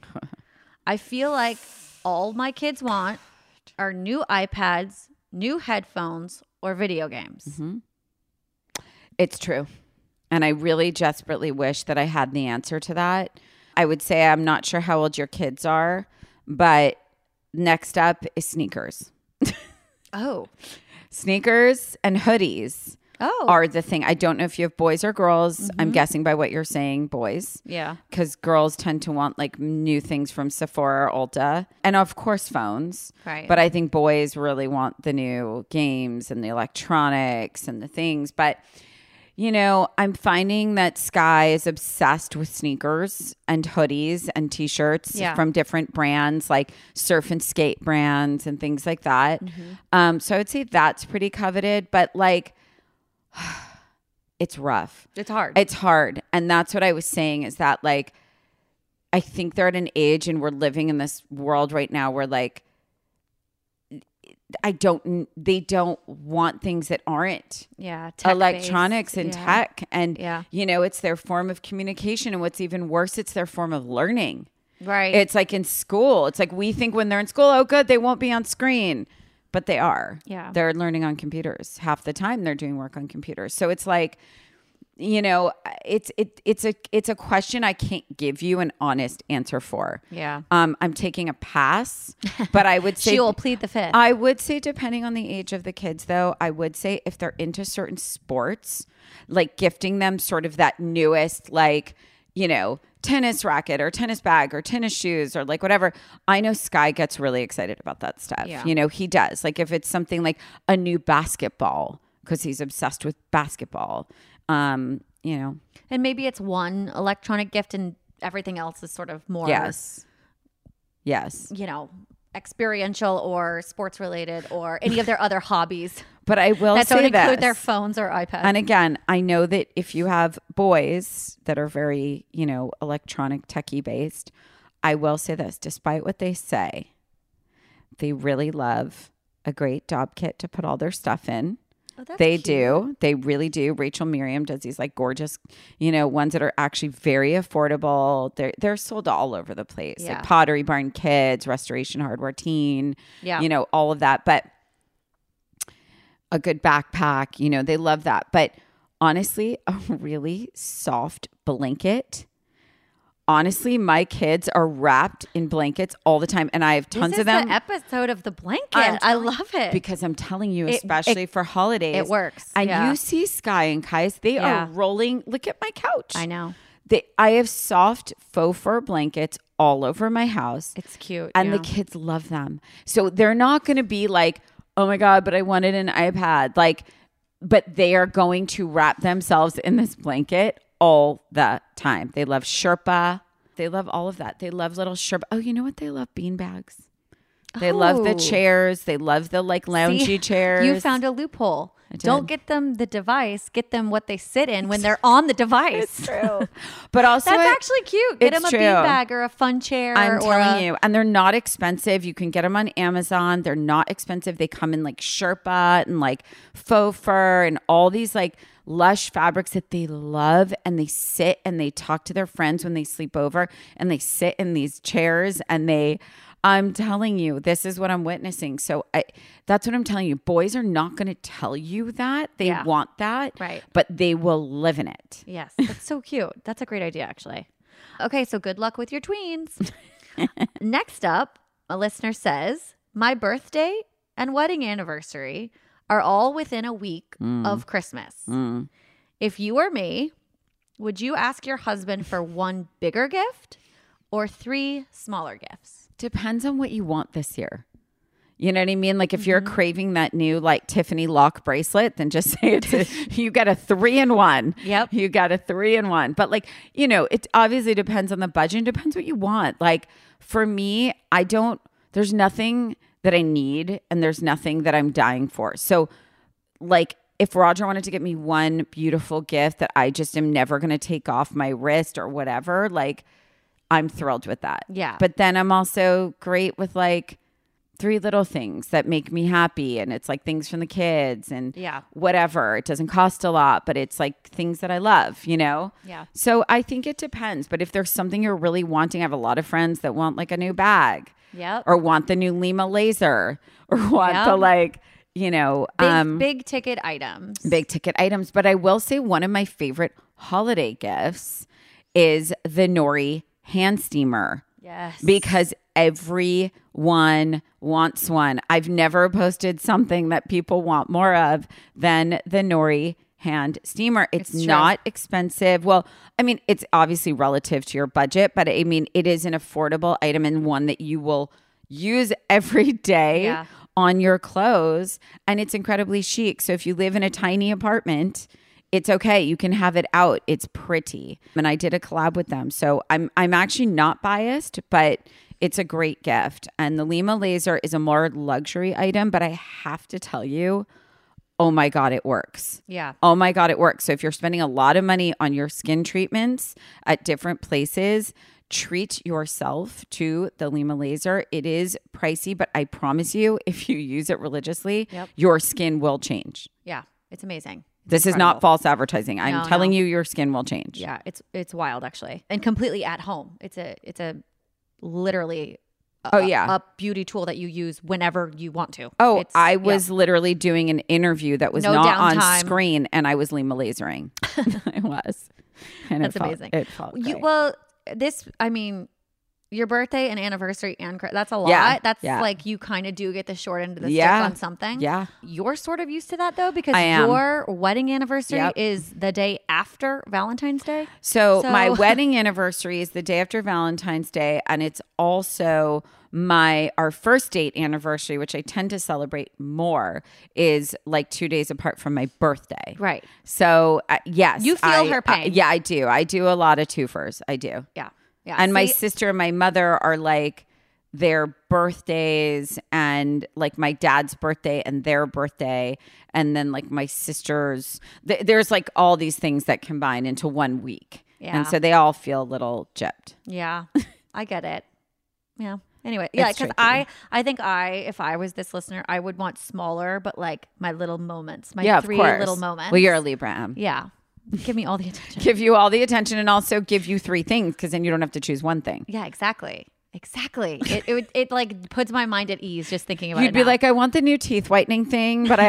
I feel like all my kids want are new iPads, new headphones, or video games. Mm-hmm. It's true. And I really desperately wish that I had the answer to that. I would say I'm not sure how old your kids are, but next up is sneakers. Oh. Sneakers and hoodies are the thing. I don't know if you have boys or girls. Mm-hmm. I'm guessing by what you're saying, boys. Yeah. Because girls tend to want like new things from Sephora or Ulta. And of course, phones. Right. But I think boys really want the new games and the electronics and the things. But you know, I'm finding that Sky is obsessed with sneakers and hoodies and t-shirts from different brands, like surf and skate brands and things like that. So I would say that's pretty coveted, but like it's rough. It's hard. It's hard. And that's what I was saying is that like, I think they're at an age and we're living in this world right now where like, they don't want things that aren't electronics and tech. And, you know, it's their form of communication. And what's even worse, it's their form of learning. Right. It's like in school. It's like we think when they're in school, oh, good, they won't be on screen. But they are. Yeah. They're learning on computers. Half the time they're doing work on computers. So it's like, you know, it's a question I can't give you an honest answer for. Yeah. I'm taking a pass, but I would say she will plead the fifth. I would say depending on the age of the kids though, I would say if they're into certain sports, like gifting them sort of that newest, like, you know, tennis racket or tennis bag or tennis shoes or like whatever. I know Sky gets really excited about that stuff. Yeah. You know, he does. Like if it's something like a new basketball, because he's obsessed with basketball. You know, and maybe it's one electronic gift and everything else is sort of more, yes, you know, experiential or sports related or any of their other hobbies. But I will that say don't include this. their phones or iPads. And again, I know that if you have boys that are very, you know, electronic techie based, I will say this, despite what they say, they really love a great job kit to put all their stuff in. Oh, that's they cute. do. They really do. Rachel Miriam does these like gorgeous, you know, ones that are actually very affordable. They're sold all over the place. Yeah. Like Pottery Barn Kids, Restoration Hardware Teen, yeah, you know, all of that. But a good backpack, you know, they love that. But honestly, a really soft blanket. Honestly, my kids are wrapped in blankets all the time, and I have tons of them. This is the episode of the blanket. I love it because I'm telling you, especially for holidays, it works. And you see Sky and Kai's; they are rolling. Look at my couch. I know. I have soft faux fur blankets all over my house. It's cute, and the kids love them. So they're not going to be like, "Oh my god!" But I wanted an iPad. Like, but they are going to wrap themselves in this blanket all the time. They love Sherpa. They love all of that. They love little Sherpa. Oh, you know what? They love bean bags. They love the chairs. They love the like loungy chairs. You found a loophole. Don't get them the device. Get them what they sit in when they're on the device. It's true. But also, that's actually cute. Get them a beanbag or a fun chair. I'm telling you. And they're not expensive. You can get them on Amazon. They're not expensive. They come in like Sherpa and like faux fur and all these like lush fabrics that they love. And they sit and they talk to their friends when they sleep over. And they sit in these chairs and I'm telling you, this is what I'm witnessing. So that's what I'm telling you. Boys are not going to tell you that. They want that. Right. But they will live in it. Yes. That's so cute. That's a great idea, actually. Okay. So good luck with your tweens. Next up, a listener says, my birthday and wedding anniversary are all within a week of Christmas. If you were me, would you ask your husband for one bigger gift or 3 smaller gifts? Depends on what you want this year. You know what I mean? Like if you're craving that new like Tiffany lock bracelet, then just say you get a 3-in-1. Yep. You got a 3-in-1. But like, you know, it obviously depends on the budget. It depends what you want. Like for me, there's nothing that I need and there's nothing that I'm dying for. So like if Roger wanted to get me one beautiful gift that I just am never going to take off my wrist or whatever, like I'm thrilled with that. Yeah. But then I'm also great with like 3 little things that make me happy. And it's like things from the kids and whatever. It doesn't cost a lot, but it's like things that I love, you know? Yeah. So I think it depends. But if there's something you're really wanting, I have a lot of friends that want like a new bag. Yep. Or want the new Lima laser or want the like, you know. Big ticket items. Big ticket items. But I will say one of my favorite holiday gifts is the Nori hand steamer. Yes. Because everyone wants one. I've never posted something that people want more of than the Nori hand steamer. It's not expensive. Well, I mean, it's obviously relative to your budget, but I mean, it is an affordable item and one that you will use every day on your clothes. And it's incredibly chic. So if you live in a tiny apartment, it's okay. You can have it out. It's pretty. And I did a collab with them. So I'm actually not biased, but it's a great gift. And the Lima laser is a more luxury item, but I have to tell you, oh my God, it works. Yeah. Oh my God, it works. So if you're spending a lot of money on your skin treatments at different places, treat yourself to the Lima laser. It is pricey, but I promise you, if you use it religiously, your skin will change. Yeah. It's amazing. This is not false advertising. I'm telling you, your skin will change. Yeah. It's wild actually. And completely at home. It's a literally a beauty tool that you use whenever you want to. Oh, I was literally doing an interview that was not downtime. On screen, and I was Lima lasering. I was. And that's amazing. It felt great. Your birthday and anniversary and that's a lot. Yeah, that's like you kind of do get the short end of the stick on something. Yeah. You're sort of used to that though, because your wedding anniversary is the day after Valentine's Day. So my wedding anniversary is the day after Valentine's Day, and it's also our first date anniversary, which I tend to celebrate more, is like 2 days apart from my birthday. Right. So yes, you feel her pain. Yeah, I do. I do a lot of twofers. I do. Yeah. Yeah. And my sister and my mother are like their birthdays, and like my dad's birthday and their birthday. And then like my sister's, there's like all these things that combine into 1 week. Yeah. And so they all feel a little gypped. Yeah. I get it. Yeah. Anyway, yeah, because I think if I was this listener, I would want smaller, but like my little moments, my 3 little moments. Well, you're a Libra, Em. Yeah. Give me all the attention. Give you all the attention, and also give you 3 things, because then you don't have to choose one thing. Yeah, exactly. It like puts my mind at ease just thinking about it. You'd be like, I want the new teeth whitening thing, but I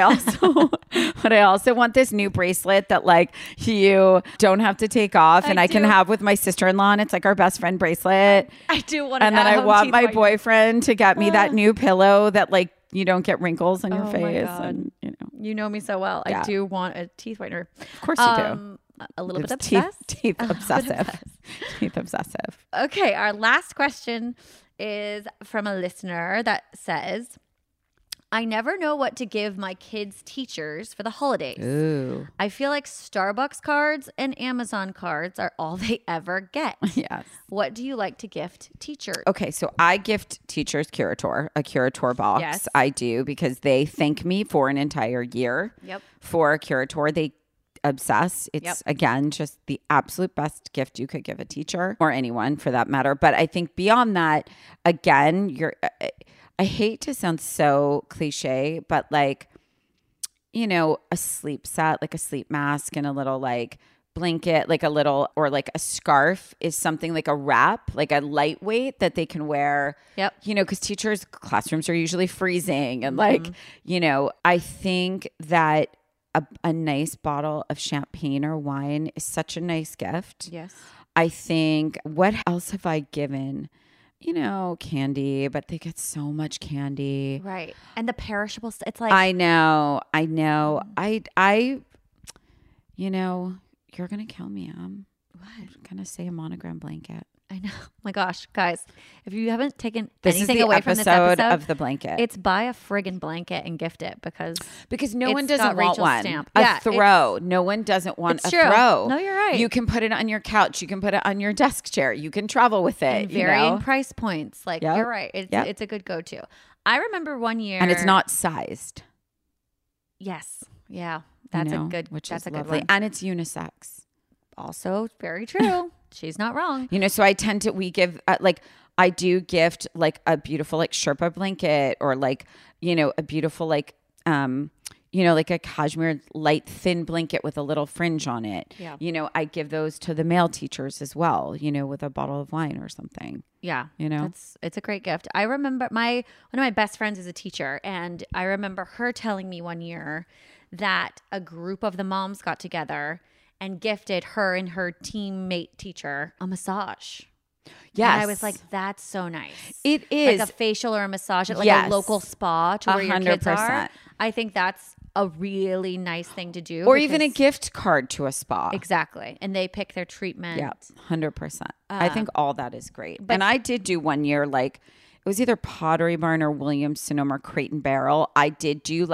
also want this new bracelet that like you don't have to take off, and I can have with my sister-in-law, and it's like our best friend bracelet. I do want. And then I want my boyfriend to get me that new pillow that like you don't get wrinkles on your face, and you know me so well. I do want a teeth whitener. Of course you do. A little bit obsessed. Teeth obsessive. Teeth obsessive. Okay, our last question is from a listener that says, I never know what to give my kids' teachers for the holidays. Ooh. I feel like Starbucks cards and Amazon cards are all they ever get. Yes. What do you like to gift teachers? Okay, so I gift teachers a Curator box. Yes. I do, because they thank me for an entire year for a Curator. They obsess. It's again just the absolute best gift you could give a teacher, or anyone for that matter. But I think beyond that, again, I hate to sound so cliche, but like, a sleep set, like a sleep mask and a little like blanket, like a little, or like a scarf is something, like a wrap, like a lightweight that they can wear. Yep. Because teachers' classrooms are usually freezing, and like, I think that a nice bottle of champagne or wine is such a nice gift. Yes. I think, what else have I given? Candy, but they get so much candy. Right. And the perishable stuff, it's like. I know. You're going to kill me, What? I'm going to say a Monogram blanket. I know. Oh my gosh, guys, if you haven't taken this anything away from this episode of the blanket, it's buy a friggin' blanket and gift it, because no one doesn't want one. Stamp. A throw. No one doesn't want a throw. No, you're right. You can put it on your couch. You can put it on your desk chair. You can travel with it. And varying price points. Like you're right. It's a good go-to. I remember one year, and it's not sized. Yes. Yeah. That's a good. Which that's is a lovely, good one. and it's unisex. Also very true. She's not wrong. So I tend to, we give I do gift like a beautiful like Sherpa blanket, or like, a beautiful like, like a cashmere light thin blanket with a little fringe on it. Yeah. I give those to the male teachers as well, with a bottle of wine or something. Yeah. It's a great gift. I remember one of my best friends is a teacher, and I remember her telling me one year that a group of the moms got together and gifted her and her teammate teacher a massage. Yes. And I was like, that's so nice. It is. Like a facial or a massage at like a local spa to where your kids are. I think that's a really nice thing to do. Or even a gift card to a spa. Exactly. And they pick their treatment. Yeah, 100%. I think all that is great. And I did do one year, like, it was either Pottery Barn or Williams Sonoma Crate and Barrel. I did do like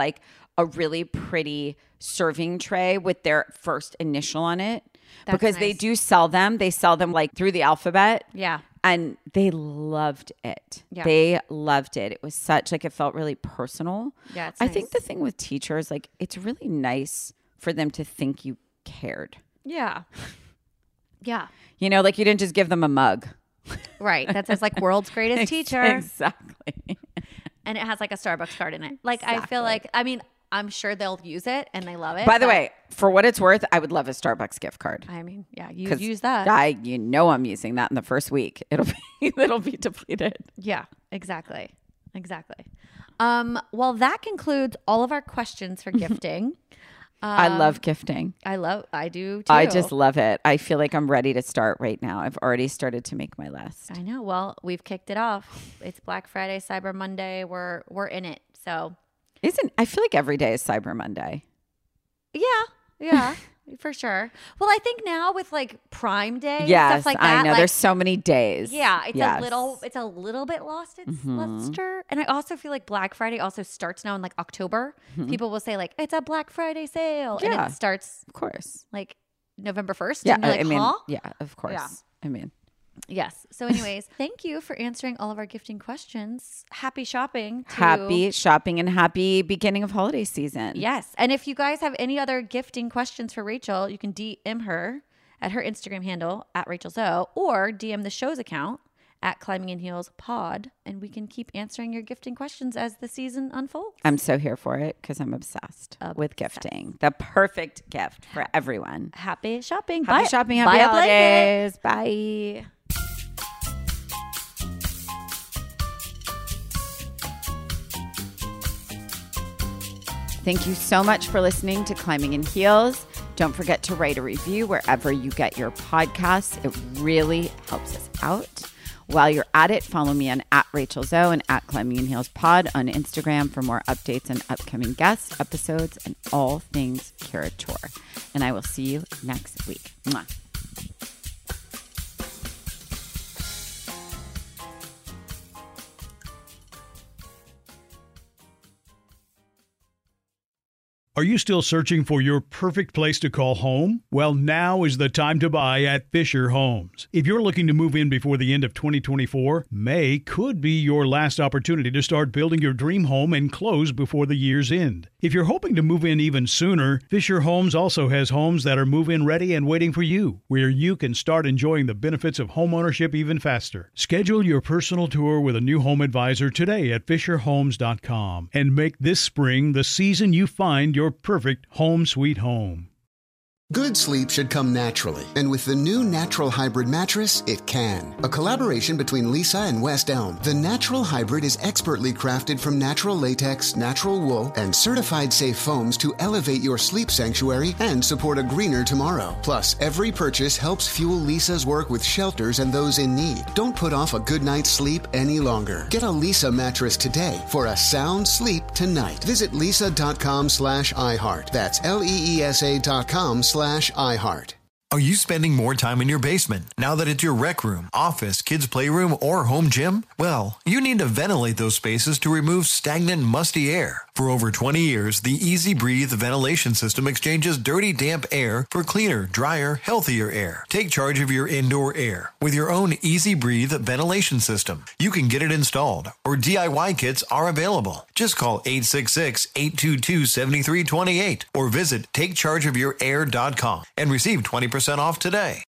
a really pretty serving tray with their first initial on it. That's because they nice. do sell them. They sell them like through the alphabet. Yeah. And they loved it. Yeah. They loved it. It was such like, it felt really personal. Yeah, it's I nice. think the thing with teachers, like it's really nice for them to think you cared. Yeah. Yeah. You know, like you didn't just give them a mug. Right. That says like world's greatest teacher. Exactly. And it has like a Starbucks card in it. Like I feel like, I mean, I'm sure they'll use it and they love it. By the but- way, for what it's worth, I would love a Starbucks gift card. I mean, yeah, you 'Cause use that. I'm using that in the first week. It'll be depleted. Yeah, exactly. Well, that concludes all of our questions for gifting. I love gifting. I do too. I just love it. I feel like I'm ready to start right now. I've already started to make my list. I know. Well, we've kicked it off. It's Black Friday, Cyber Monday. We're in it. So I feel like every day is Cyber Monday. yeah, for sure. Well, I think now with like Prime Day and Yes, stuff like that. I know. like, There's so many days. yeah, it's Yes. a little bit lost its luster. And I also feel like Black Friday also starts now in like October. People will say like it's a Black Friday sale, and Yeah. it starts Of course. like November 1st. Yeah, and you're like, I mean, huh? yeah, of course. Yeah. I mean, Yes. So, anyways, thank you for answering all of our gifting questions. Happy shopping. happy shopping and happy beginning of holiday season. Yes. And if you guys have any other gifting questions for Rachel, you can DM her at her Instagram handle at Rachel Zoe or DM the show's account at Climbing in Heels Pod. And we can keep answering your gifting questions as the season unfolds. I'm so here for it because I'm obsessed with gifting. The perfect gift for everyone. Happy shopping. Happy shopping. Happy buy a blanket. holidays. Bye. Thank you so much for listening to Climbing in Heels. Don't forget to write a review wherever you get your podcasts. It really helps us out. While you're at it, follow me on at Rachel Zoe and at Climbing in Heels Pod on Instagram for more updates on upcoming guests, episodes, and all things Curateur. And I will see you next week. Mwah. Are you still searching for your perfect place to call home? Well, now is the time to buy at Fisher Homes. If you're looking to move in before the end of 2024, May could be your last opportunity to start building your dream home and close before the year's end. If you're hoping to move in even sooner, Fisher Homes also has homes that are move-in ready and waiting for you, where you can start enjoying the benefits of homeownership even faster. Schedule your personal tour with a new home advisor today at FisherHomes.com and make this spring the season you find your perfect home sweet home. Good sleep should come naturally, and with the new Natural Hybrid mattress, it can. A collaboration between Lisa and West Elm, the Natural Hybrid is expertly crafted from natural latex, natural wool, and certified safe foams to elevate your sleep sanctuary and support a greener tomorrow. Plus, every purchase helps fuel Lisa's work with shelters and those in need. Don't put off a good night's sleep any longer. Get a Lisa mattress today for a sound sleep tonight. Visit lisa.com/iHeart. That's LEESA.com/iHeart. Are you spending more time in your basement now that it's your rec room, office, kids' playroom, or home gym? Well, you need to ventilate those spaces to remove stagnant, musty air. For over 20 years, the Easy Breathe ventilation system exchanges dirty, damp air for cleaner, drier, healthier air. Take charge of your indoor air with your own Easy Breathe ventilation system. You can get it installed, or DIY kits are available. Just call 866-822-7328 or visit takechargeofyourair.com and receive 20% off today.